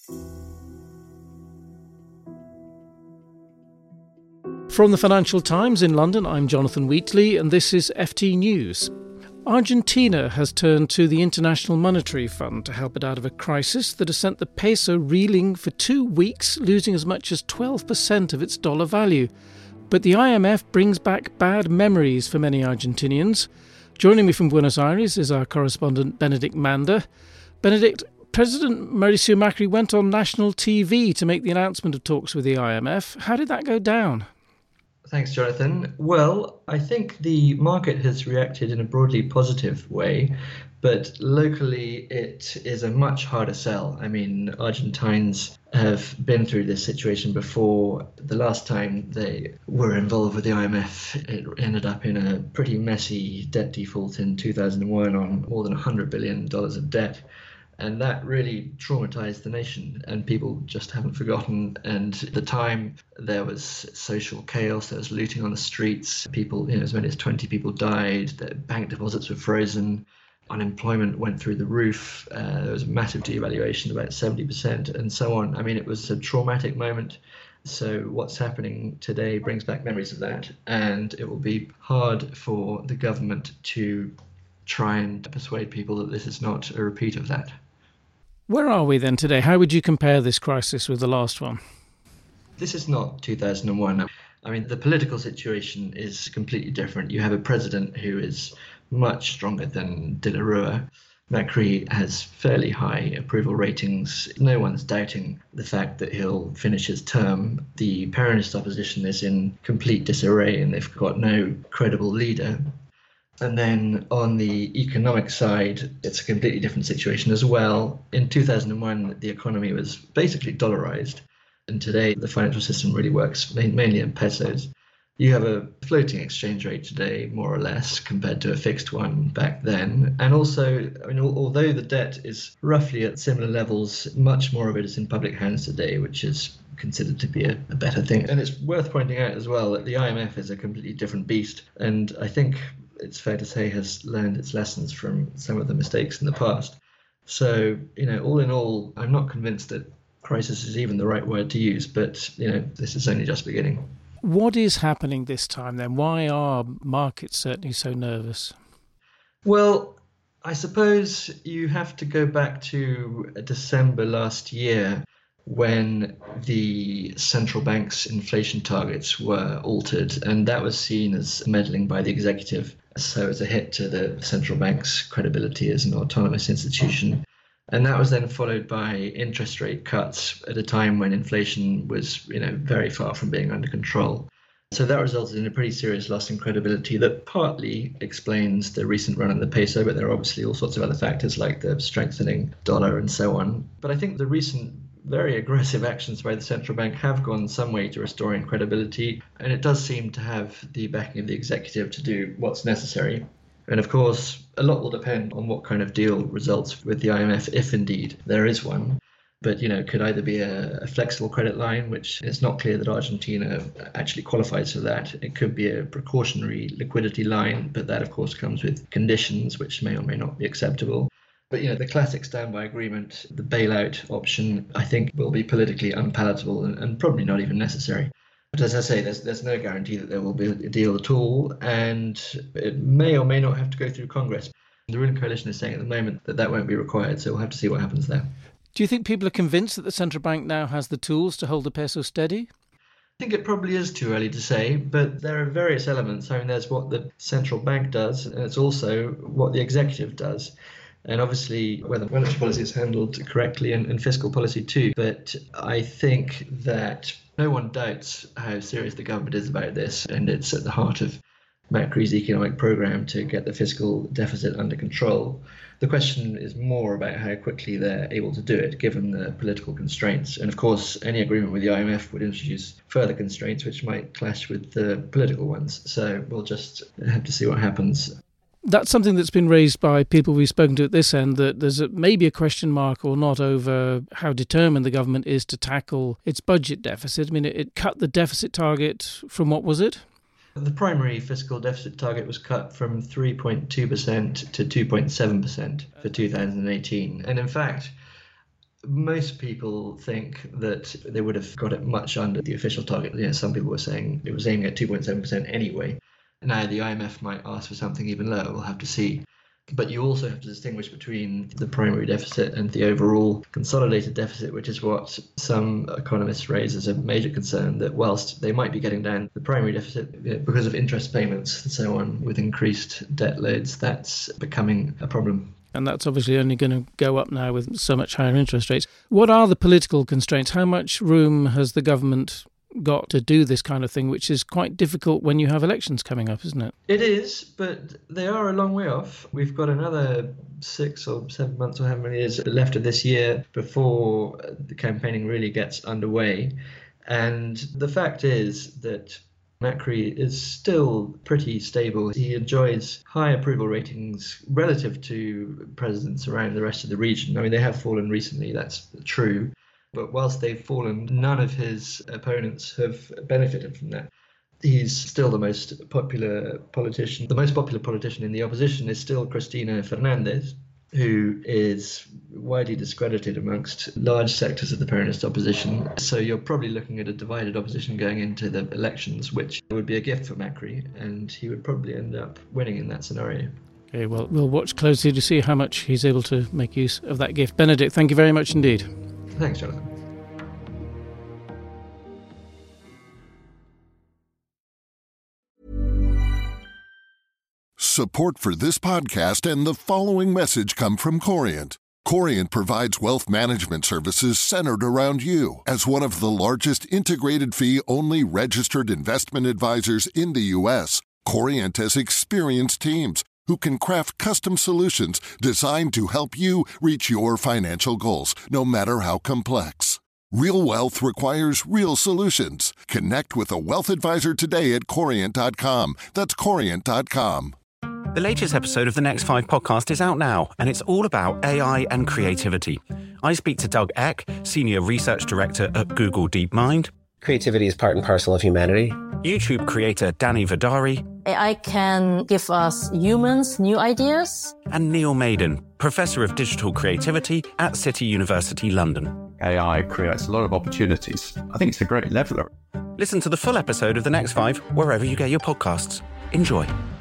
From the Financial Times in London, I'm Jonathan Wheatley, and this is FT News. Argentina has turned to the International Monetary Fund to help it out of a crisis that has sent the peso reeling for 2 weeks, losing as much as 12% of its dollar value. But the IMF brings back bad memories for many Argentinians. Joining me from Buenos Aires is our correspondent Benedict Mander. Benedict, President Mauricio Macri went on national TV to make the announcement of talks with the IMF. How did that go down? Thanks, Jonathan. Well, I think the market has reacted in a broadly positive way, but locally it is a much harder sell. I mean, Argentines have been through this situation before. The last time they were involved with the IMF, it ended up in a pretty messy debt default in 2001 on more than $100 billion of debt. And that really traumatized the nation, and people just haven't forgotten. And at the time, there was social chaos, there was looting on the streets, people, as many as 20 people died, the bank deposits were frozen, unemployment went through the roof, there was a massive devaluation, about 70%, and so on. I mean, it was a traumatic moment. So what's happening today brings back memories of that, and it will be hard for the government to try and persuade people that this is not a repeat of that. Where are we then today? How would you compare this crisis with the last one? This is not 2001. I mean, the political situation is completely different. You have a president who is much stronger than De La Rua. Macri has fairly high approval ratings. No one's doubting the fact that he'll finish his term. The Peronist opposition is in complete disarray and they've got no credible leader. And then on the economic side, it's a completely different situation as well. In 2001, the economy was basically dollarized. And today, the financial system really works mainly in pesos. You have a floating exchange rate today, more or less, compared to a fixed one back then. And also, I mean, although the debt is roughly at similar levels, much more of it is in public hands today, which is considered to be a better thing. And it's worth pointing out as well that the IMF is a completely different beast. And I think it's fair to say has learned its lessons from some of the mistakes in the past. So, all in all, I'm not convinced that crisis is even the right word to use, but, this is only just beginning. What is happening this time then? Why are markets certainly so nervous? Well, I suppose you have to go back to December last year when the central bank's inflation targets were altered, and that was seen as meddling by the executive. So as a hit to the central bank's credibility as an autonomous institution. And that was then followed by interest rate cuts at a time when inflation was, very far from being under control. So that resulted in a pretty serious loss in credibility that partly explains the recent run on the peso, but there are obviously all sorts of other factors like the strengthening dollar and so on. But I think the recent very aggressive actions by the central bank have gone some way to restoring credibility, and it does seem to have the backing of the executive to do what's necessary. And of course, a lot will depend on what kind of deal results with the IMF, if indeed there is one. But, it could either be a flexible credit line, which it's not clear that Argentina actually qualifies for that. It could be a precautionary liquidity line, but that, of course, comes with conditions which may or may not be acceptable. But, the classic standby agreement, the bailout option, I think will be politically unpalatable and probably not even necessary. But as I say, there's no guarantee that there will be a deal at all, and it may or may not have to go through Congress. The ruling coalition is saying at the moment that won't be required, so we'll have to see what happens there. Do you think people are convinced that the central bank now has the tools to hold the peso steady? I think it probably is too early to say, but there are various elements. I mean, there's what the central bank does, and it's also what the executive does. And obviously, whether monetary policy is handled correctly and fiscal policy too. But I think that no one doubts how serious the government is about this, and it's at the heart of Macri's economic program to get the fiscal deficit under control. The question is more about how quickly they're able to do it, given the political constraints. And of course, any agreement with the IMF would introduce further constraints, which might clash with the political ones. So we'll just have to see what happens. That's something that's been raised by people we've spoken to at this end, that there's maybe a question mark or not over how determined the government is to tackle its budget deficit. I mean, it cut the deficit target from what was it? The primary fiscal deficit target was cut from 3.2% to 2.7% for 2018. And in fact, Most people think that they would have got it much under the official target. Some people were saying it was aiming at 2.7% anyway. Now the IMF might ask for something even lower. We'll have to see. But you also have to distinguish between the primary deficit and the overall consolidated deficit, which is what some economists raise as a major concern, that whilst they might be getting down the primary deficit because of interest payments and so on with increased debt loads, that's becoming a problem. And that's obviously only going to go up now with so much higher interest rates. What are the political constraints? How much room has the government got to do this kind of thing, which is quite difficult when you have elections coming up, isn't it? It is, but they are a long way off. We've got another 6 or 7 months or how many years left of this year before the campaigning really gets underway. And the fact is that Macri is still pretty stable. He enjoys high approval ratings relative to presidents around the rest of the region. I mean, they have fallen recently, that's true. But whilst they've fallen, none of his opponents have benefited from that. He's still the most popular politician. The most popular politician in the opposition is still Cristina Fernandez, who is widely discredited amongst large sectors of the Peronist opposition. So you're probably looking at a divided opposition going into the elections, which would be a gift for Macri, and he would probably end up winning in that scenario. Okay, well, we'll watch closely to see how much he's able to make use of that gift. Benedict, thank you very much indeed. Thanks, Jonathan. Support for this podcast and the following message come from Corient. Corient provides wealth management services centered around you. As one of the largest integrated fee-only registered investment advisors in the U.S., Corient has experienced teams who can craft custom solutions designed to help you reach your financial goals, no matter how complex. Real wealth requires real solutions. Connect with a wealth advisor today at Corient.com. That's Corient.com. The latest episode of the Next 5 podcast is out now, and it's all about AI and creativity. I speak to Doug Eck, Senior Research Director at Google DeepMind. Creativity is part and parcel of humanity. YouTube creator Danny Vidari. AI can give us humans new ideas. And Neil Maiden, Professor of Digital Creativity at City University London. AI creates a lot of opportunities. I think it's a great leveler. Listen to the full episode of The Next 5 wherever you get your podcasts. Enjoy.